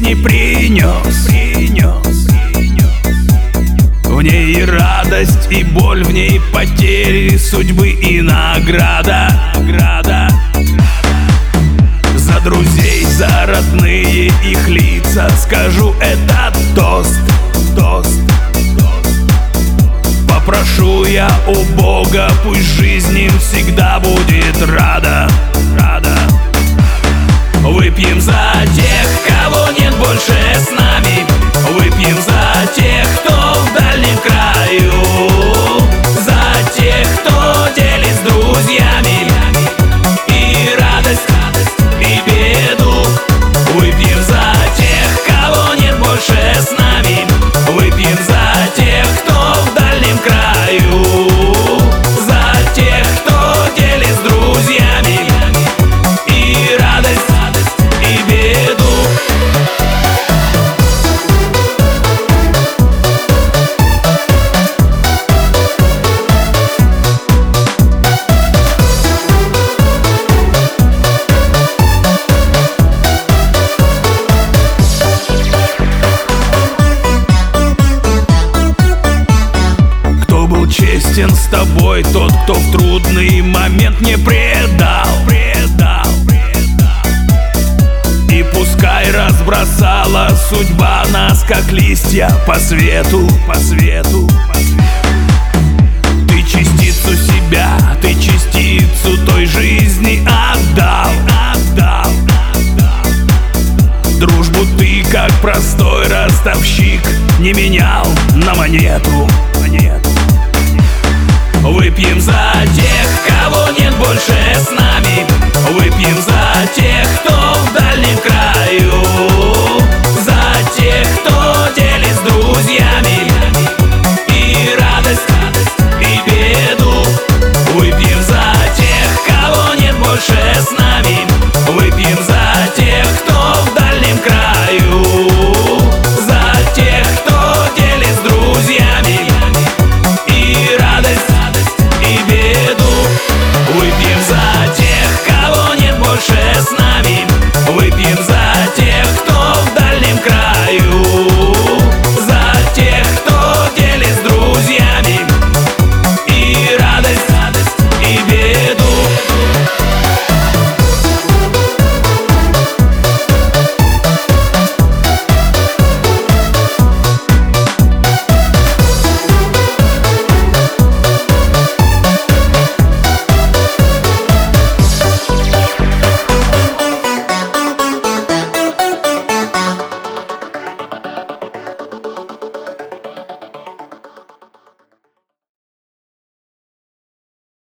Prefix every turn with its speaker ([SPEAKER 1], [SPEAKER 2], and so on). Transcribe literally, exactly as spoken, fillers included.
[SPEAKER 1] жизни принес, принес. В ней и радость, и боль, в ней потери судьбы и награда, награда. За друзей, за родные их лица скажу этот тост, тост. Попрошу я у Бога, пусть жизнь им всегда будет рада, рада. Выпьем за тех, кого нет больше с нами. Выпьем за тех, кто в дальнем краю. За тех, кто делит с друзьями и радость, и беду. Выпьем за тех, кого нет больше с нами. Выпьем за тех, кто в дальнем краю. За тех, кто делит с друзьями и радость, и беду. Честен с тобой тот, кто в трудный момент не предал, предал, предал. И пускай разбросала судьба нас, как листья по свету, по свету, по свету.